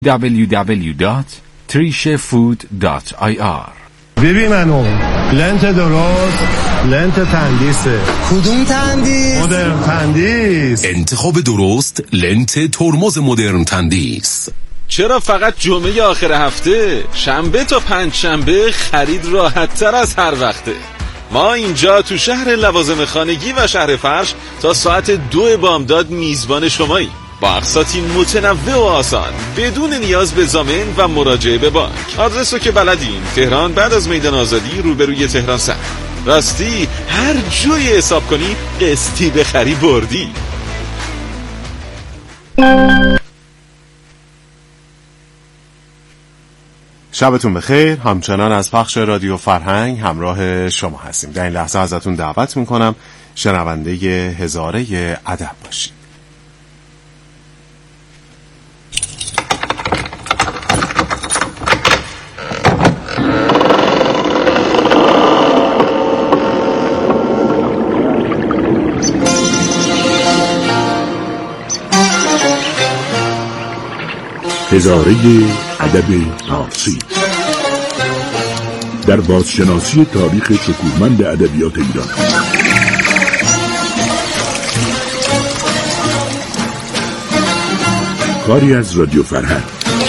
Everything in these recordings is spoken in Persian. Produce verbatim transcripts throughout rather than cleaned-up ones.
دبلیو دبلیو دات تریشه فود دات آی آر. ببین منو لنت درست، لنت تندیسه. کدوم تندیس؟ مدرن تندیس. انتخاب درست لنت ترمز مدرن تندیس. چرا فقط جمعه آخر هفته؟ شنبه تا پنج شنبه خرید راحت تر از هر وقته. ما اینجا تو شهر لوازم خانگی و شهر فرش تا ساعت دو بامداد میزبان شمایی، با اقساطی متنوع و آسان بدون نیاز به ضامن و مراجعه به بانک. آدرسو که بلدین، تهران بعد از میدان آزادی روبروی تهران سر. راستی هر جوی حساب کنی قسطی بخری بردی. شبتون بخیر. همچنان از پخش رادیو فرهنگ همراه شما هستیم. در این لحظه ازتون دعوت میکنم شنونده هزاره ادب باشید. هزاره ادب فارسی در بازشناسی تاریخ شکوهمند ادبیات ایران. کاری از رادیو فرهنگ.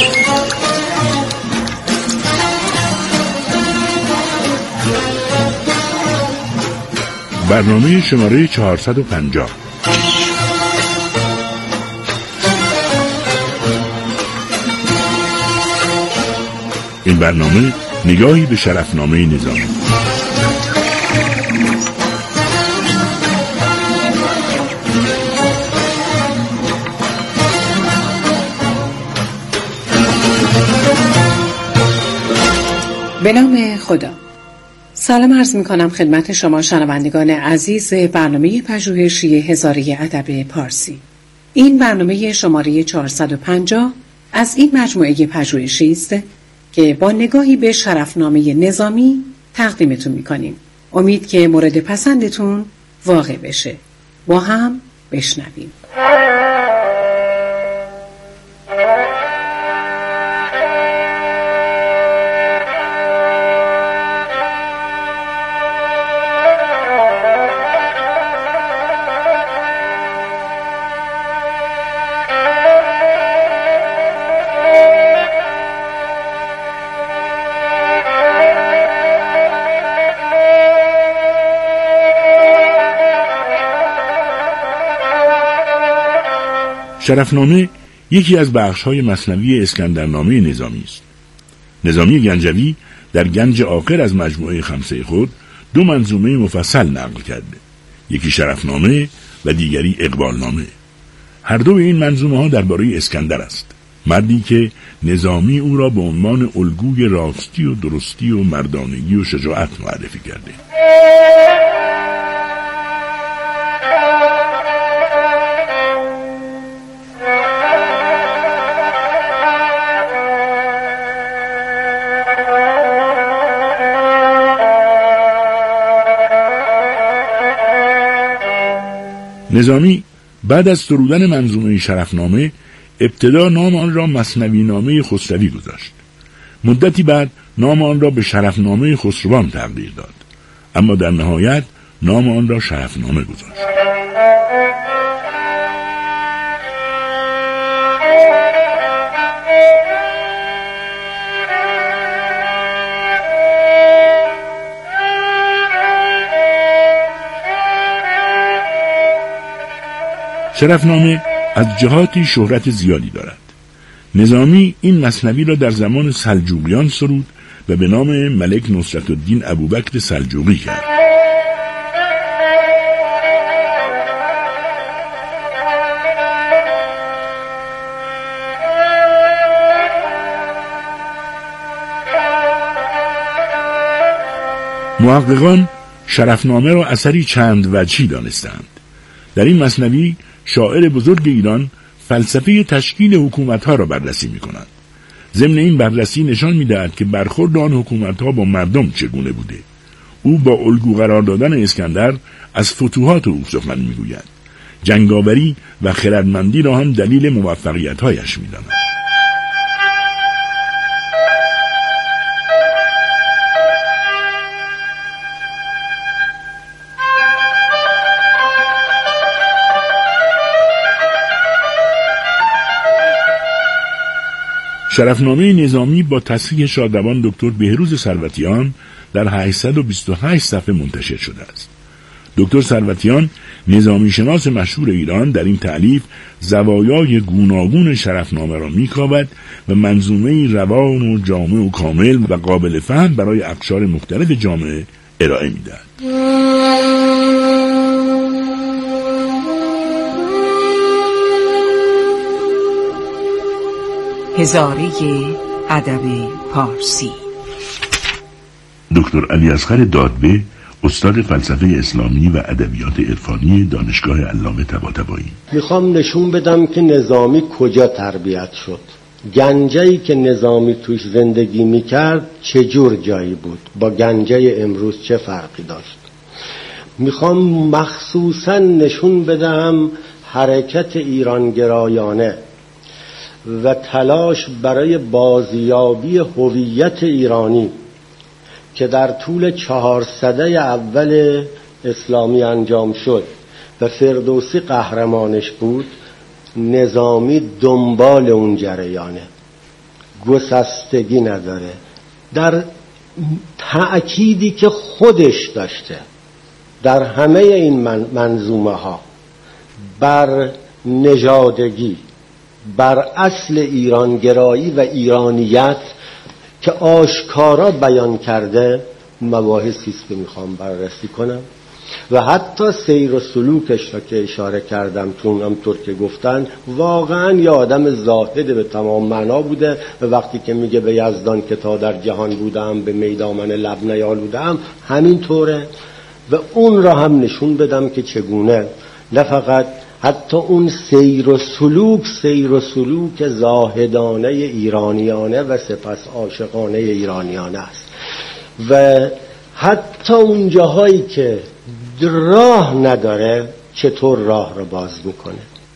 برنامه شماره چهارصد و پنجاه. این برنامه نگاهی به شرفنامه نظامی. به نام خدا. سلام عرض می کنم خدمت شما شنوندگان عزیز برنامه پژوهشی هزاره ادب پارسی. این برنامه شماره چهارصد و پنجاه از این مجموعه پژوهشی است که با نگاهی به شرفنامه نظامی تقدیمتون میکنیم. امید که مورد پسندتون واقع بشه. با هم بشنویم. شرفنامه یکی از بخش‌های مثنوی اسکندرنامه نظامی است. نظامی گنجوی در گنج آخر از مجموعه خمسه خود دو منظومه مفصل نقل کرده. یکی شرفنامه و دیگری اقبالنامه. هر دو این منظومه ها درباره اسکندر است، مردی که نظامی او را به عنوان الگوی راستی و درستی و مردانگی و شجاعت معرفی کرده. نظامی بعد از سرودن منظومه شرفنامه ابتدا نام آن را مثنوی نامه خسروی گذاشت. مدتی بعد نام آن را به شرفنامه خسروان تغییر داد، اما در نهایت نام آن را شرفنامه گذاشت. شرفنامه از جهاتی شهرت زیادی دارد. نظامی این مثنوی را در زمان سلجوقیان سرود و به نام ملک نصرتالدین ابوبکر سلجوقی کرد. محققان شرفنامه را اثری چند وجهی دانستند. در این مثنوی شاعر بزرگ ایران فلسفه تشکیل حکومت‌ها را بررسی می‌کند. ضمن این بررسی نشان می‌دهد که برخورد آن حکومت‌ها با مردم چگونه بوده. او با الگو قرار دادن اسکندر از فتوحات او سخن می‌گوید. جنگاوری و خردمندی را هم دلیل موفقیت‌هایش می‌داند. شرفنامه نظامی با تصحیح شادروان دکتر بهروز ثروتیان در هشتصد و بیست و هشت صفحه منتشر شده است. دکتر ثروتیان نظامی شناس مشهور ایران در این تألیف زوایای گوناگون شرفنامه را می‌کاود و منظومه روان و جامع و کامل و قابل فهم برای اقشار مختلف جامعه ارائه می‌دهد. هزاره ادب پارسی. دکتر علی اصغر دادبه، استاد فلسفه اسلامی و ادبیات عرفانی دانشگاه علامه طباطبایی. میخوام نشون بدم که نظامی کجا تربیت شد، گنجه‌ای که نظامی توش زندگی میکرد چه جور جایی بود، با گنجه امروز چه فرقی داشت. میخوام مخصوصا نشون بدم حرکت ایرانگرایانه و تلاش برای بازیابی هویت ایرانی که در طول چهار سده اول اسلامی انجام شد و فردوسی قهرمانش بود، نظامی دنبال اون جریانه، گسستگی نداره در تأکیدی که خودش داشته در همه این منظومه ها بر نژادگی، بر اصل ایرانگرایی و ایرانیت که آشکارا بیان کرده. مباحثی است که میخوام بررسی کنم و حتی سیر و سلوکش را که اشاره کردم، چون همطور که گفتن واقعا یه آدم زاهد به تمام معنا بوده و وقتی که میگه به یزدان که تا در جهان بودم به میدامن لب نیالودم، همین طوره. و اون را هم نشون بدم که چگونه نه فقط حتی اون سیر و سلوک سیر و سلوک زاهدانه ایرانیانه و سپس عاشقانه ایرانیانه است و حتی اون جاهایی که راه نداره چطور راه رو باز میکنه.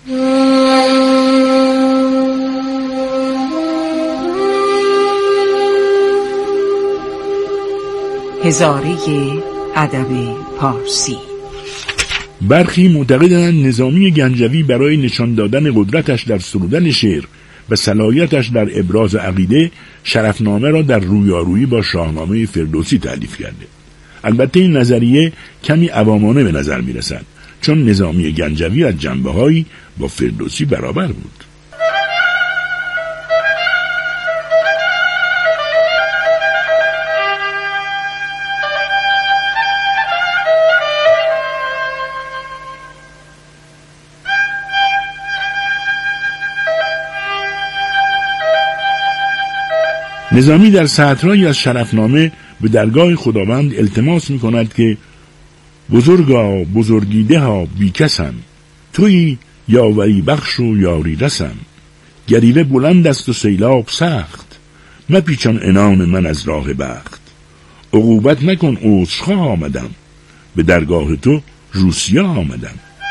هزاره ادب پارسی. برخی معتقدند نظامی گنجوی برای نشان دادن قدرتش در سرودن شعر و صلاحیتش در ابراز عقیده شرفنامه را در رویارویی با شاهنامه فردوسی تألیف کرده. البته این نظریه کمی عوامانه به نظر می رسد، چون نظامی گنجوی از جنبه‌هایی با فردوسی برابر بود. نظامی در سطرهایی از شرفنامه به درگاه خداوند التماس می کند که بزرگا بزرگیده ها بی کسم، توی یاوری بخش و یاری رسم، گریوه بلند است و سیلاب سخت، مپیچان عنان من از راه بخت، عقوبت نکن عذرخواه آمدم، به درگاه تو روسیا آمدم.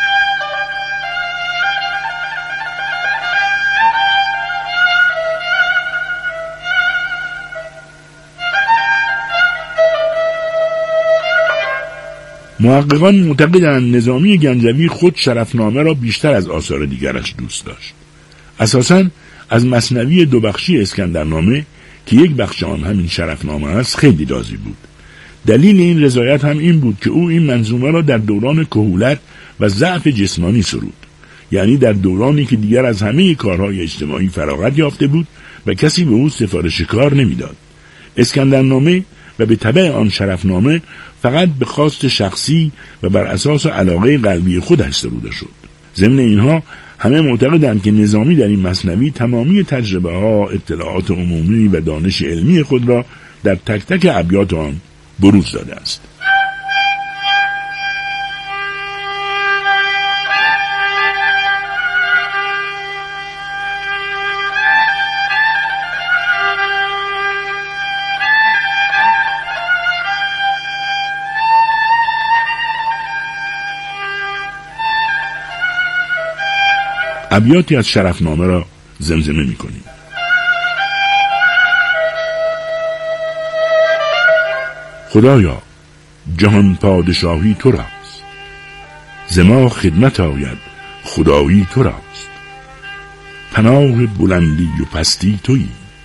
محققان معتقدند نظامی گنجوی خود شرفنامه را بیشتر از آثار دیگرش دوست داشت. اساساً از مثنوی دو بخشی اسکندرنامه که یک بخش آن همین شرفنامه است خیلی راضی بود. دلیل این رضایت هم این بود که او این منظومه را در دوران کهولت و ضعف جسمانی سرود، یعنی در دورانی که دیگر از همه کارهای اجتماعی فراغت یافته بود و کسی به او سفارش کار نمیداد. اسکندرنامه و به تبع آن شرفنامه فقط به خواست شخصی و بر اساس علاقه قلبی خودش سروده شد. ضمن اینها همه معتقدند که نظامی در این مثنوی تمامی تجربه ها، اطلاعات عمومی و دانش علمی خود را در تک تک ابیات آن بروز داده است. ابیاتی از شرفنامه را زمزمه می کنیم. خدایا جهان پادشاهی تو راست، ز ما خدمت آید خدایی تو راست، پناه بلندی و پستی تویی،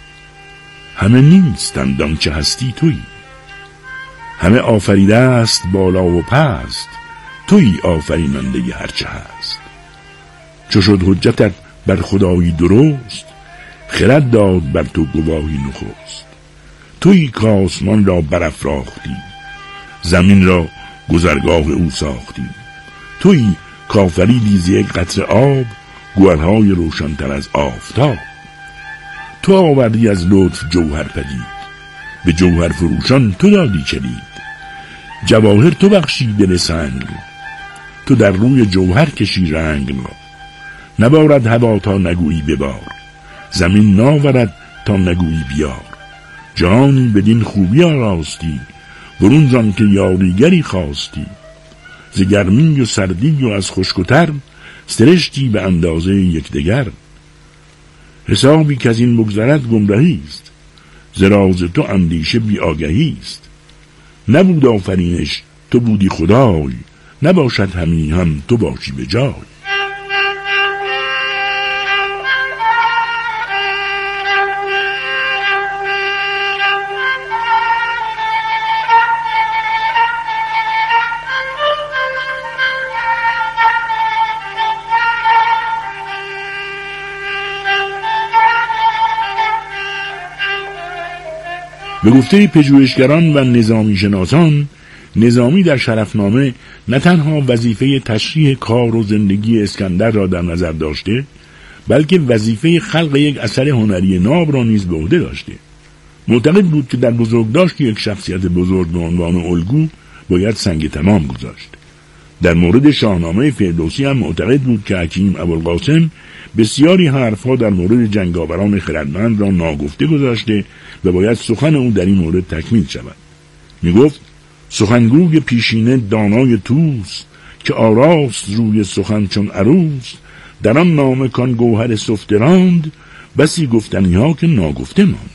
همه نیستند آنچه هستی تویی. همه آفریده است بالا و پست، تویی آفریننده هرچه هست. چو شد حجتت بر خدایی درست، خرد داد بر تو گواهی نخست. تویی کاسمان را برافراختی، زمین را گذرگاه او ساختی. تویی کافریدی ز یک قطره آب، گوهرهای روشن‌تر از آفتاب. تو آوردی از لطف جوهر پدید، به جوهر فروشان تو دادی کلید. جواهر تو بخشی دل سنگ را، تو در روی جوهر کشی رنگ را. نبارد هوا تا نگویی ببار، زمین ناورد تا نگویی بیار. جهانی بدین خوبی آراستی، برون زان که یاریگری خواستی. ز گرمی و سردی و از خشک و تر، سرشتی به اندازه یکدیگر. حسابی که از این بگذرد گمراهی است، ز راز تو اندیشه بی آگهی است. نبود آفرینش تو بودی خدای، نباشد همی هم تو باشی به جای. به گفته پژوهشگران و نظامی شناسان، نظامی در شرفنامه نه تنها وظیفه تشریح کار و زندگی اسکندر را در نظر داشته، بلکه وظیفه خلق یک اثر هنری ناب را نیز به عهده داشته. معتقد بود که در بزرگداشت یک شخصیت بزرگ به عنوان الگو باید سنگ تمام گذاشت. در مورد شاهنامه فردوسی هم معتقد بود که حکیم ابوالقاسم بسیاری حرفها در مورد جنگاوران خردمند را ناگفته گذاشته و باید سخن او در این مورد تکمیل شود. می گفت سخنگوی پیشینه دانای توس، که آراست روی سخن چون عروس. در آن نامه کان گوهر سفته راند، بسی گفتنی ها که ناگفته ماند.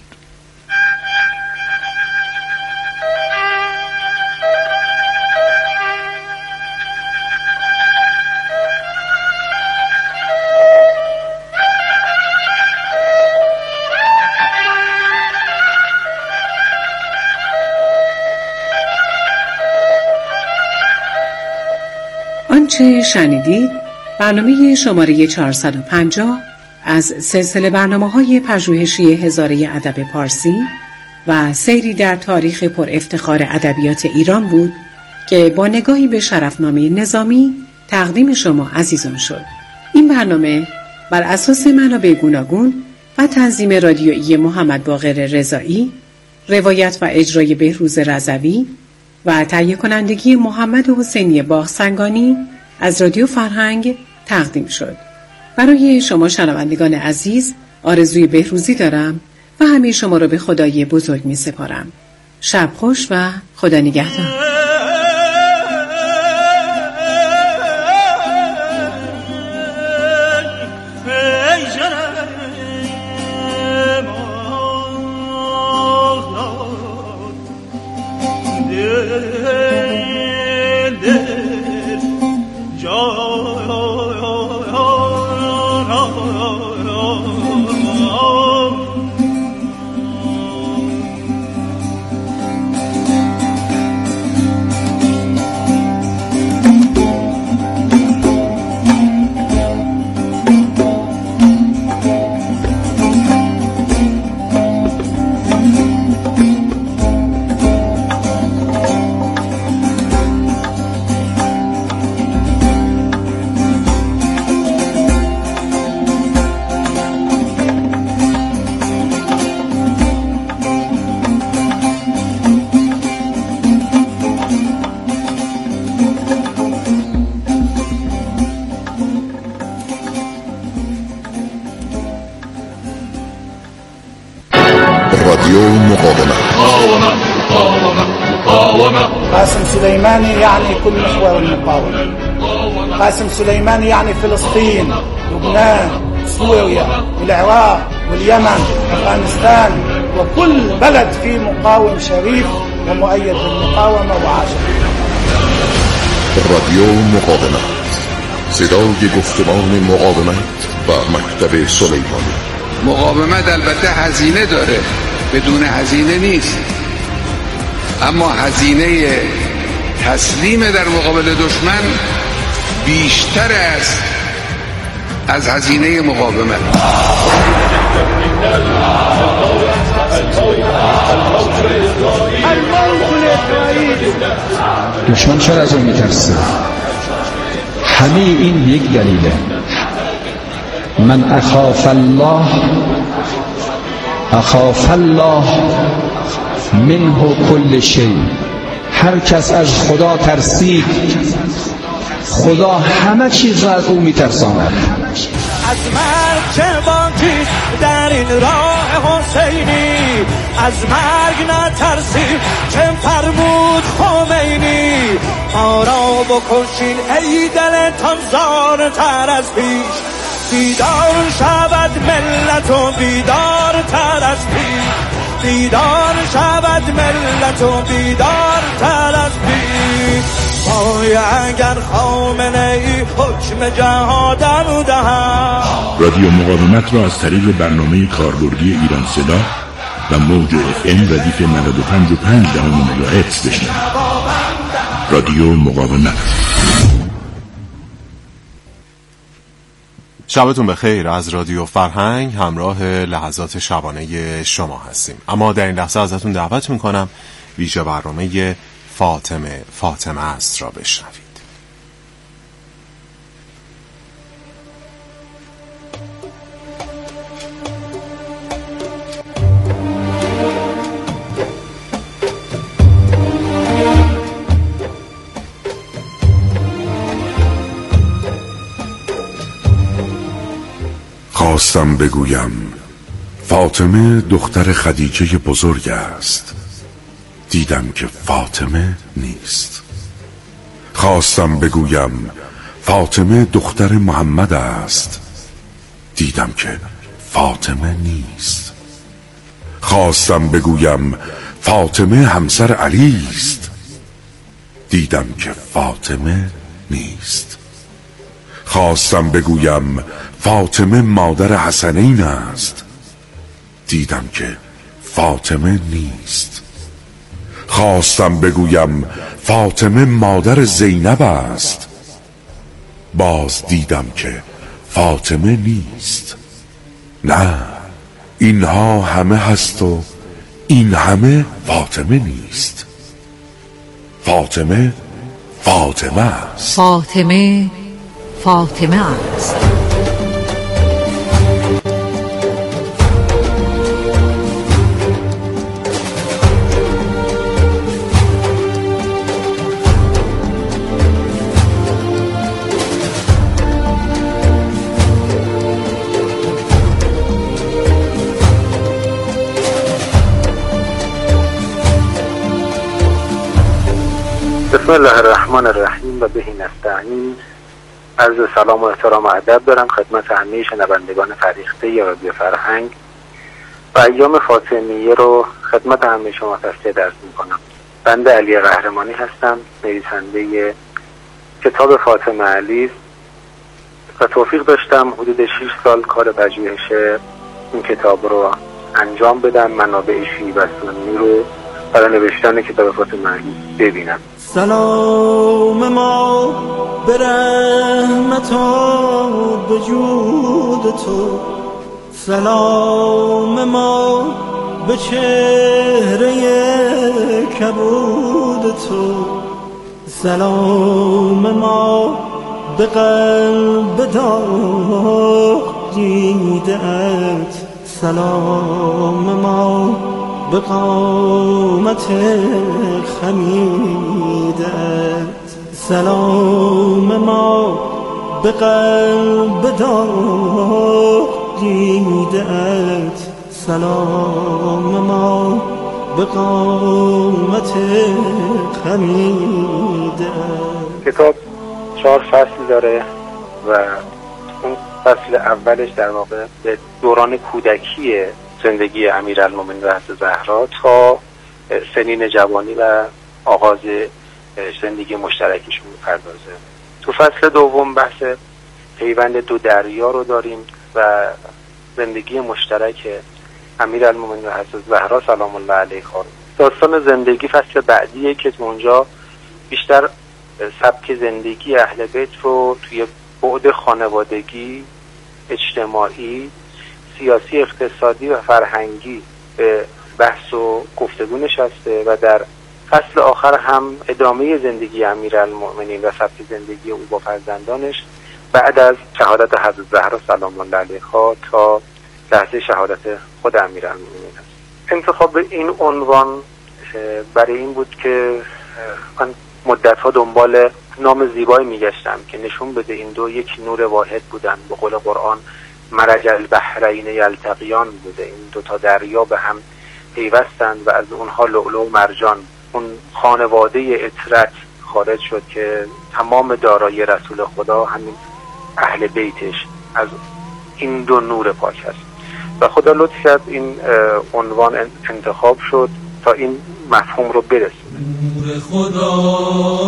آنچه شنیدید برنامه شماره چهارصد و پنجاه از سلسله برنامه‌های پژوهشی هزاره ادب پارسی و سیری در تاریخ پر افتخار ادبیات ایران بود که با نگاهی به شرفنامه نظامی تقدیم شما عزیزان شد. این برنامه بر اساس منابع گوناگون و تنظیم رادیویی محمد باقر رضایی، روایت و اجرای بهروز رضوی و تهیه کنندگی محمد حسینی باغسنگانی از رادیو فرهنگ تقدیم شد. برای شما شنوندگان عزیز آرزوی بهروزی دارم و همه شما را به خدای بزرگ می سپارم. شب خوش و خدا نگهدار. قاسم سليماني يعني كل محور المقاومة. قاسم سليماني يعني فلسطين، لبنان، سوريا، العراق واليمن، أفغانستان، وكل بلد فيه مقاوم شريف ومؤيد بالمقاومة وعاشق. رادیو مقاومت، صدای گفتمان مقاومت و مکتب سلیمانی. مقاومت البته هزینه داره، بدون هزینه نیست، اما هزینه تسلیم در مقابل دشمن بیشتر است از هزینه مقاومت. دشمن چرا از اون میترسه؟ همه این یک دلیله. من اخاف الله اخاف الله منه کل شیء. هر کس از خدا ترسید خدا همه چیز را از او میترساند. از مرگ چه باکی در این راه حسینی، از مرگ نترسی چه فرمود خمینی. ما را بکشین ای دلتان زارتر از پیش، بیدار شود ملت و بیدار تر از پیش، بیدار شود ملت و بیدار تر از پیش. وای اگر خامنه ای حکم جهادم دهد. رادیو مقاومت را از طریق برنامه کاربردی ایران صدا و موج اف ام ردیف نود و پنج و پنج دهم مگاهرتز بشنوید. رادیو مقاومت. شبتون بخیر. از رادیو فرهنگ همراه لحظات شبانه شما هستیم، اما در این لحظه ازتون دعوت میکنم ویژه برنامه فاطمه فاطمه است را بشنوید. خواستم بگویم فاطمه دختر خدیجه بزرگ است، دیدم که فاطمه نیست. خواستم بگویم فاطمه دختر محمد است، دیدم که فاطمه نیست. خواستم بگویم فاطمه همسر علی است، دیدم که فاطمه نیست. خواستم بگویم فاطمه مادر حسنین است، دیدم که فاطمه نیست. خواستم بگویم فاطمه مادر زینب است، باز دیدم که فاطمه نیست. نه، اینها همه هست و این همه فاطمه نیست. فاطمه فاطمه است. فاطمه فاطمه است. بسم الله الرحمن الرحیم و بهی نستعین. عرض سلام و احترام و ادب دارم خدمت همه شنوندگان فریخته رادیو فرهنگ و ایام فاطمیه رو خدمت همه شما تسلیت عرض میکنم. بنده علی قهرمانی هستم، نویسنده کتاب فاطمه علی و توفیق داشتم حدود شش سال کار پژوهش این کتاب رو انجام بدم، منابع شیعی و سنی رو برای نوشتن کتاب فاطمه علی ببینم. سلام ما به رحمت و به جود تو، سلام ما به چهره کبود تو، سلام ما به قلب داغ دیده‌ات، سلام ما به قامت خمیدت، سلام ما به قلب داغ دیدت، سلام ما به قامت خمیدت. کتاب چهار فصل داره و اون فصل اولش در واقع به دوران کودکی زندگی امیرالمومنین و حضرت زهرا تا سنین جوانی و آغاز زندگی مشترکشون می‌پردازه. تو فصل دوم بحث پیوند دو دریا رو داریم و زندگی مشترک امیرالمومنین حضرت زهرا سلام الله علیها. داستان زندگی فصل بعدیه که اونجا بیشتر سبک زندگی اهل بیت رو توی بعد خانوادگی، اجتماعی، سیاسی، اقتصادی و فرهنگی به بحث و گفتگو نشسته و در فصل آخر هم ادامه زندگی امیرالمومنین و سبک زندگی او با فرزندانش بعد از شهادت حضرت زهرا سلام الله علیها تا لحظه شهادت خود امیرالمومنین است. انتخاب این عنوان برای این بود که من مدت‌ها دنبال نام زیبایی میگشتم که نشون بده این دو یک نور واحد بودن. به قول قرآن مرج البحرین یلتقیان بوده، این دو تا دریا به هم پیوستند و از اونها لؤلؤ و مرجان، اون خانواده اطرت خارج شد که تمام دارایی رسول خدا همین اهل بیتش از این دو نور پاک هست و خدا لطف کرد این عنوان انتخاب شد تا این مفهوم رو برسونه. نور خدا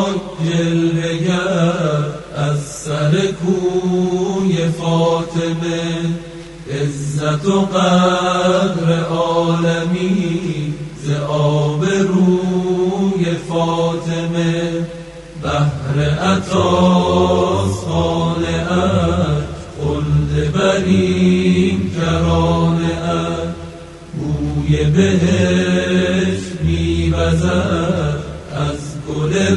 جلوه‌گر از سر کوی فاطمه، عزت و قدر عالمی ز آب روی فاطمه، بحر عطاس خانه‌ات خلد برین کرانه‌ات، بوی بهشت می‌وزد از گل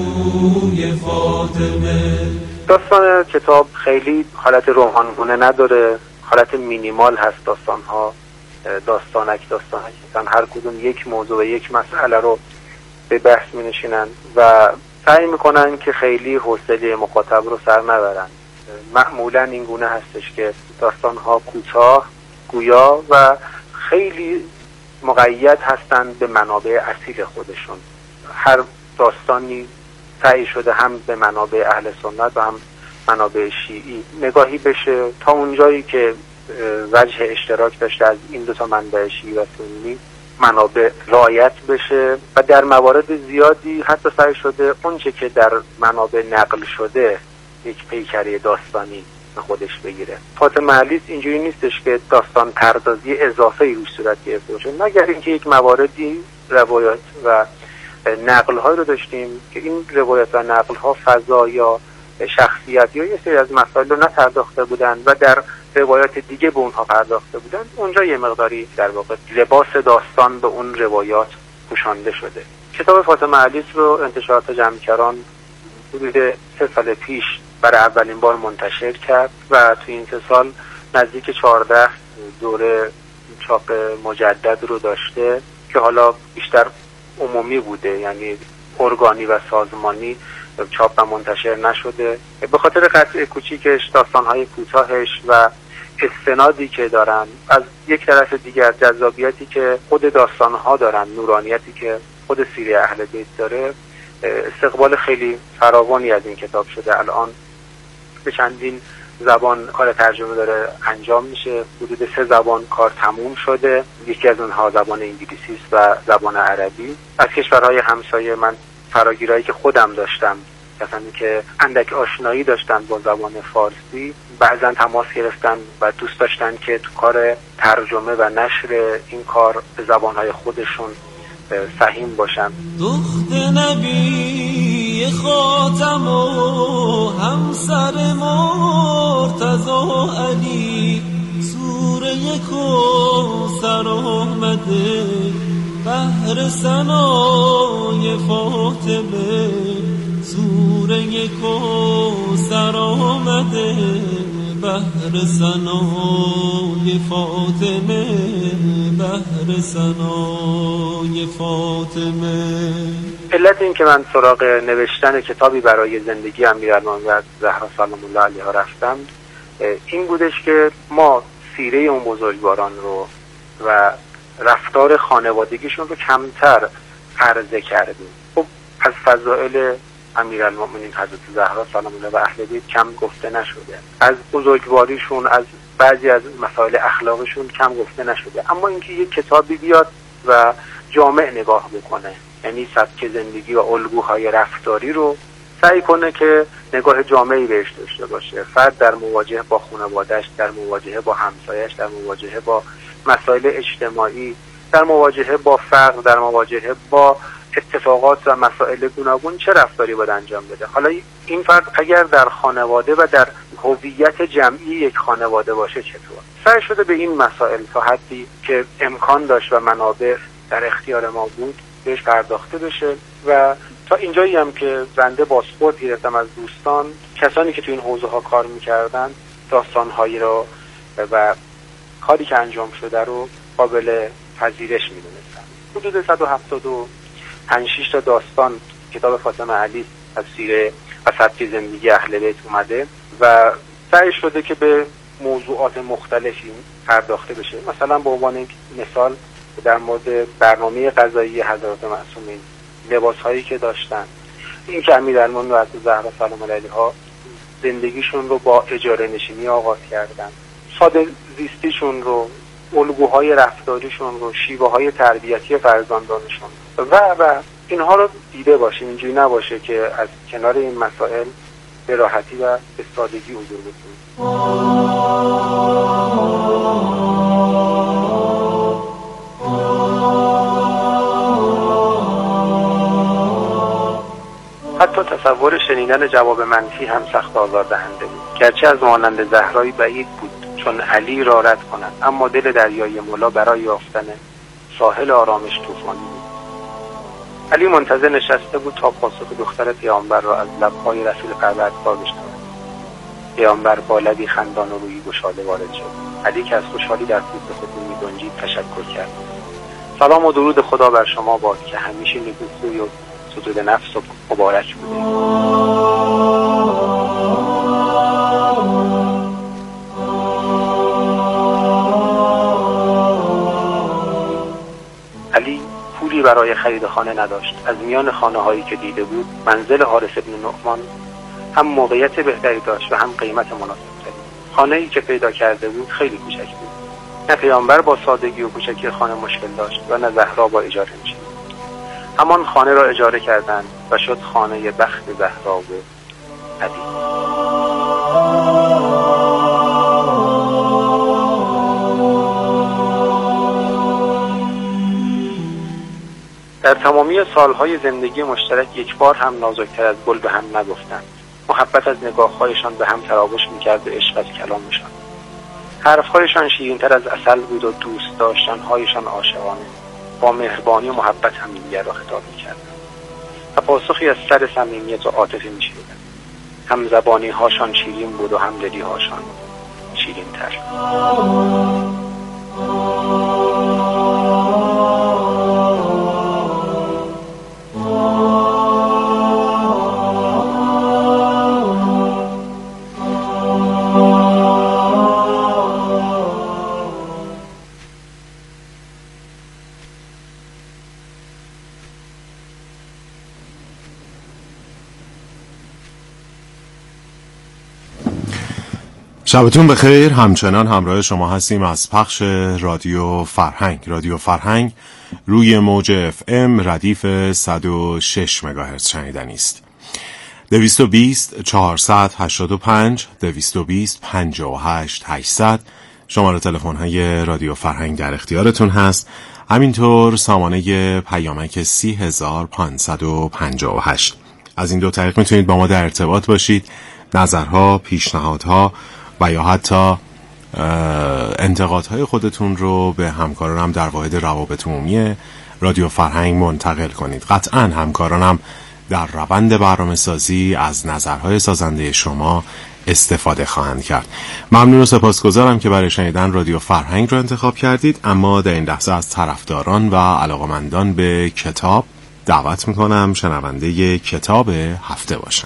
روی فاطمه. داستان کتاب خیلی حالت روحانگونه نداره، حالت مینیمال هست. داستان‌ها داستانک داستانک هستن، هر کدوم یک موضوع و یک مسئله رو به بحث می‌نشینن و سعی می‌کنن که خیلی حوصله مخاطب رو سر نبرن. معمولاً این گونه هستش که داستان‌ها کوتاه، گویا و خیلی مقید هستند به منابع اصیل خودشون. هر داستانی سعی شده هم به منابع اهل سنت و هم منابع شیعی نگاهی بشه تا اونجایی که وجه اشتراک داشته از این دو تا منبع شیعی و سنی منابع رعایت بشه و در موارد زیادی حتی سعی شده اونچه که در منابع نقل شده یک پیکره داستانی به خودش بگیره. فاطمه علیس اینجوری نیستش که داستان پردازی اضافه‌ای روش صورت گرفته باشه، مگر اینکه یک مواردی روایات و نقل‌های رو داشتیم که این روایات و نقل‌ها فضا یا شخصیت یا یه سری از مسائل رو نپرداخته بودن و در روایات دیگه به اونها پرداخته بودن. اونجا یه مقداری در واقع لباس داستان به اون روایات پوشانده شده. کتاب فاطمه علیس رو انتشارات جمع‌کران حدود سه سال پیش برای اولین بار منتشر کرد و توی این سه سال نزدیک چهارده دوره چاپ مجدد رو داشته که حالا بیشتر عمومی بوده، یعنی ارگانی و سازمانی چاپ و منتشر نشده به خاطر قطع کوچیکش، داستان‌های کوتاهش و استنادی که دارن. از یک طرف دیگر جذابیتی که خود داستان‌ها دارن، نورانیتی که خود سیره اهل بیت داره، استقبال خیلی فراوانی از این کتاب شده. الان به چندین زبان کار ترجمه داره انجام میشه، حدود سه زبان کار تموم شده. یکی از اونها زبان انگلیسی است و زبان عربی. از کشورهای همسایه من فراگیرایی که خودم داشتم، کسانی که اندک آشنایی داشتن با زبان فارسی، بعضا تماس گرفتن و دوست داشتن که تو کار ترجمه و نشر این کار به زبانهای خودشون سهیم باشن. دخت نبی خاتم و همسر مرتضی علی، سوره کوثر آمده بهر ثنای فاطمه، سوره کوثر آمده بهر ثنای فاطمه، بهر ثنای فاطمه. علت این که من سراغ نوشتن کتابی برای زندگی امیرالمومنین زهرا سلام الله علیها رفتم این بودش که ما سیره اون بزرگواران رو و رفتار خانوادگیشون رو کمتر عرضه کردیم. خب از فضائل امیرالمومنین حضرت زهرا سلام الله و اهل بیت کم گفته نشده، از بزرگواریشون، از بعضی از مسائل اخلاقشون کم گفته نشده. اما اینکه یک کتابی بیاد و جامع نگاه بکنه، یعنی سبک زندگی و الگوهای رفتاری رو سعی کنه که نگاه جامعی بهش داشته باشه، فرد در مواجهه با خانواده‌اش، در مواجهه با همسایه‌اش، در مواجهه با مسائل اجتماعی، در مواجهه با فقر، در مواجهه با اتفاقات و مسائل گوناگون چه رفتاری باید انجام بده. حالا این فرد اگر در خانواده و در هویت جمعی یک خانواده باشه چطور؟ سعی شده به این مسائل تا حدی که امکان داشت و منابع در اختیار ما بود بهش پرداخته بشه و تا اینجایی هم که بنده پاسپورت گرفتم از دوستان، کسانی که تو این حوزه ها کار میکردن داستانهایی رو و کاری که انجام شده رو قابل پذیرش میدونستن. حدود صد و هفتاد و پنج شش تا داستان کتاب فاطمه علی از سیره و سبک زندگی اهل بیت اومده و سعی شده که به موضوعات مختلفی پرداخته بشه. مثلا به عنوان مثال در مورد برنامه غذایی حضرات معصومین، لباسهایی که داشتن، این که امیرالمومنین و از زهرا سلام علیها زندگیشون رو با اجاره نشینی آغاز کردن، ساده زیستیشون رو، الگوهای رفتاریشون رو، شیوه های تربیتی فرزندانشون و و اینها رو دیده باشیم. اینجوری نباشه که از کنار این مسائل به راحتی و به سادگی حضور بدیم. حتی تصور شنیدن جواب منفی هم سخت آزاردهنده بود. گرچه از مانند زهرایی بعید بود چون علی را رد کنند، اما دل دریای مولا برای یافتن ساحل آرامش طوفانی بود. علی منتظر نشسته بود تا پاسخ دختر پیامبر را از لب‌های رسول پروردگار بشنود. پیامبر با لبی خندان و رویی گشاده وارد شد. علی که از خوشحالی در پوست خود می‌گنجید تشکر کرد. سلام و درود خدا بر شما باد که همیشه نیکوسوی و سجود نفس و مبارک بوده. علی پولی برای خرید خانه نداشت. از میان خانه هایی که دیده بود منزل حارث بن نعمان هم موقعیت بهتری داشت و هم قیمت مناسبتری. خانه ای که پیدا کرده بود خیلی کوچک بود. نه پیامبر با سادگی و کوچکی خانه مشکل داشت و نه زهرا با اجاره نشین. همان خانه را اجاره کردند و شد خانه بخت زهرا و علی. در تمامی سالهای زندگی مشترک یک بار هم نازکتر از گل به هم نگفتند. محبت از نگاه‌هایشان به هم تراوش می‌کرد و عشق از کلامشان. حرف‌هایشان شیرین‌تر از عسل بود و دوست داشتن‌هایشان عاشقانه. با مهربانی و محبت هم دیگر را خطاب می‌کردند و پاسخی از سر صمیمیت و عاطفه می‌شنیدند. هم زبانی‌هاشان شیرین بود و هم دلی‌هاشان شیرین‌تر. شبتون بخیر. همچنان همراه شما هستیم از پخش رادیو فرهنگ. رادیو فرهنگ روی موج اف ام ردیف صد و شش مگاهرتز شنیدنی است. دویست و بیست چهارصد هشتاد و پنج دویست و بیست پنجاه و هشت هشتصد شماره تلفن های رادیو فرهنگ در اختیارتون هست. همینطور سامانه پیامک سی هزار پانصد و پنجاه و هشت. از این دو طریق میتونید با ما در ارتباط باشید. نظرها، پیشنهادها و یا حتی انتقادهای خودتون رو به همکارانم در واحد روابط عمومی رادیو فرهنگ منتقل کنید. قطعاً همکارانم در روند برنامه سازی از نظرهای سازنده شما استفاده خواهند کرد. ممنون و سپاسگزارم که برای شنیدن رادیو فرهنگ رو انتخاب کردید. اما در این لحظه از طرفداران و علاقمندان به کتاب دعوت میکنم شنونده کتاب هفته باشن.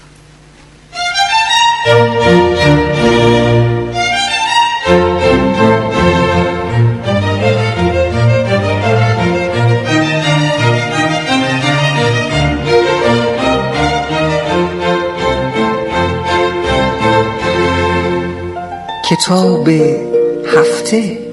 کتاب هفته.